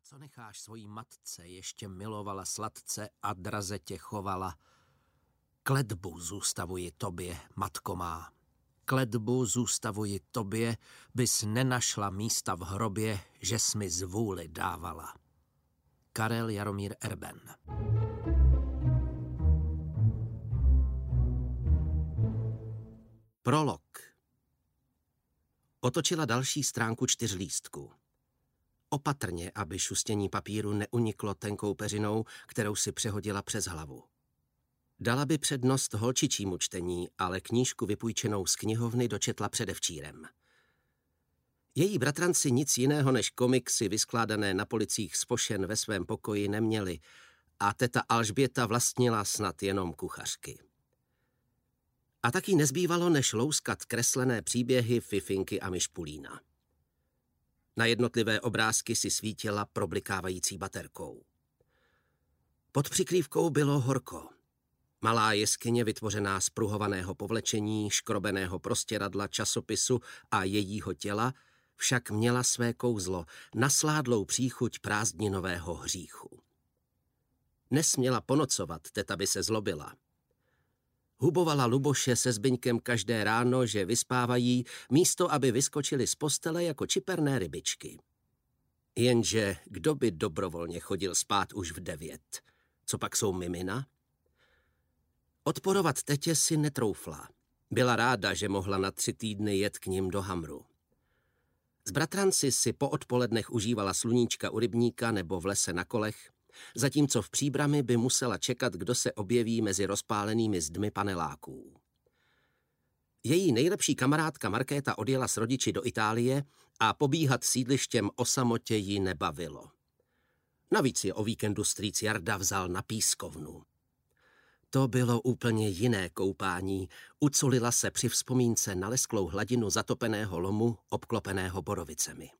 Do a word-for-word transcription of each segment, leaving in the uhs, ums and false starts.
Co necháš svojí matce, ještě milovala sladce a draze tě chovala. Kletbu zůstavuji tobě, matko má. Kletbu zůstavuji tobě, bys nenašla místa v hrobě, že jsi mi zvůli dávala. Karel Jaromír Erben. Prolog. Otočila další stránku čtyřlístku. Opatrně, aby šustění papíru neuniklo tenkou peřinou, kterou si přehodila přes hlavu. Dala by přednost holčičímu čtení, ale knížku vypůjčenou z knihovny dočetla předevčírem. Její bratranci nic jiného než komiksy vyskládané na policích z pošen ve svém pokoji neměli a teta Alžběta vlastnila snad jenom kuchařky. A taky nezbývalo, než louskat kreslené příběhy Fifinky a Myšpulína. Na jednotlivé obrázky si svítila problikávající baterkou. Pod přikrývkou bylo horko. Malá jeskyně vytvořená z pruhovaného povlečení, škrobeného prostěradla, časopisu a jejího těla však měla své kouzlo, nasládlou příchuť prázdninového hříchu. Nesměla ponocovat, teta by se zlobila. Hubovala Luboše se Zbyňkem každé ráno, že vyspávají, místo aby vyskočili z postele jako čiperné rybičky. Jenže kdo by dobrovolně chodil spát už v devět? Co pak jsou mimina? Odporovat tetě si netroufla. Byla ráda, že mohla na tři týdny jet k nim do Hamru. S bratranci si po odpolednech užívala sluníčka u rybníka nebo v lese na kolech, zatímco v Příbrami by musela čekat, kdo se objeví mezi rozpálenými zdmi paneláků. Její nejlepší kamarádka Markéta odjela s rodiči do Itálie a pobíhat sídlištěm o samotě ji nebavilo. Navíc je o víkendu strýc Jarda vzal na pískovnu. To bylo úplně jiné koupání, uculila se při vzpomínce na lesklou hladinu zatopeného lomu, obklopeného borovicemi.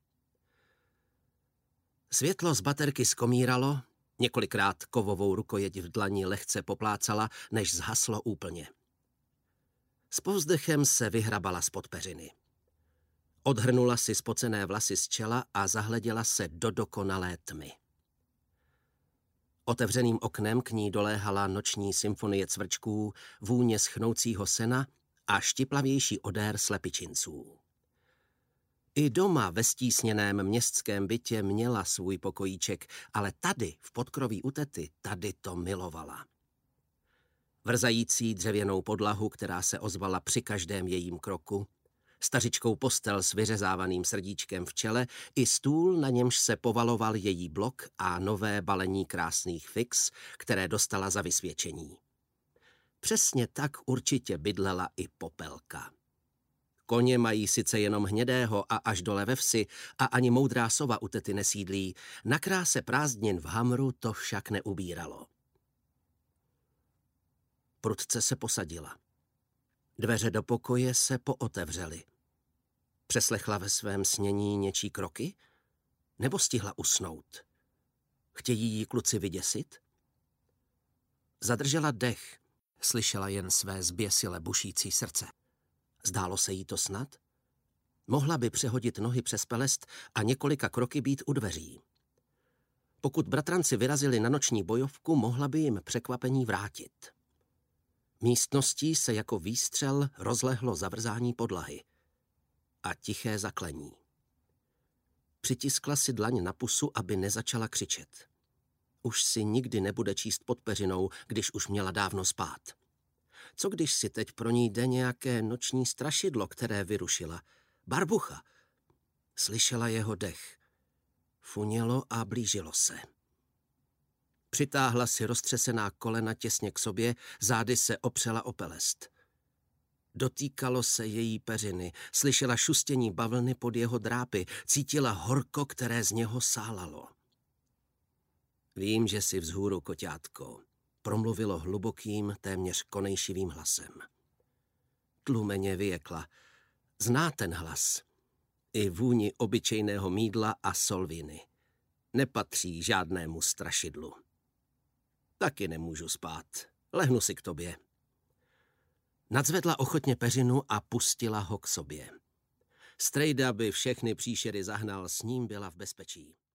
Světlo z baterky skomíralo, několikrát kovovou rukojeť v dlani lehce poplácala, než zhaslo úplně. S povzdechem se vyhrabala z podpeřiny. Odhrnula si spocené vlasy z čela a zahleděla se do dokonalé tmy. Otevřeným oknem k ní doléhala noční symfonie cvrčků, vůně schnoucího sena a štiplavější odér slepičinců. I doma ve stísněném městském bytě měla svůj pokojíček, ale tady, v podkroví u tety, tady to milovala. Vrzající dřevěnou podlahu, která se ozvala při každém jejím kroku, stařičkou postel s vyřezávaným srdíčkem v čele i stůl, na němž se povaloval její blok a nové balení krásných fix, které dostala za vysvědčení. Přesně tak určitě bydlela i Popelka. Koně mají sice jenom hnědého a až dole ve vsi a ani moudrá sova u tety nesídlí, na kráse prázdnin v Hamru to však neubíralo. Prudce se posadila. Dveře do pokoje se pootevřely. Přeslechla ve svém snění něčí kroky? Nebo stihla usnout? Chtějí jí kluci vyděsit? Zadržela dech, slyšela jen své zběsile bušící srdce. Zdálo se jí to snad? Mohla by přehodit nohy přes pelest a několika kroky být u dveří. Pokud bratranci vyrazili na noční bojovku, mohla by jim překvapení vrátit. Místností se jako výstřel rozlehlo zavrzání podlahy a tiché zaklení. Přitiskla si dlaň na pusu, aby nezačala křičet. Už si nikdy nebude číst pod peřinou, když už měla dávno spát. Co když si teď pro ní jde nějaké noční strašidlo, které vyrušila? Barbucha. Slyšela jeho dech. Funělo a blížilo se. Přitáhla si roztřesená kolena těsně k sobě, zády se opřela o pelest. Dotýkalo se její peřiny, slyšela šustění bavlny pod jeho drápy, cítila horko, které z něho sálalo. Vím, že jsi vzhůru, koťátko, promluvilo hlubokým, téměř konejšivým hlasem. Tlumeně vyjekla. Zná ten hlas. I vůni obyčejného mýdla a solviny. Nepatří žádnému strašidlu. Taky nemůžu spát. Lehnu si k tobě. Nadzvedla ochotně peřinu a pustila ho k sobě. Strejda by všechny příšery zahnal, s ním byla v bezpečí.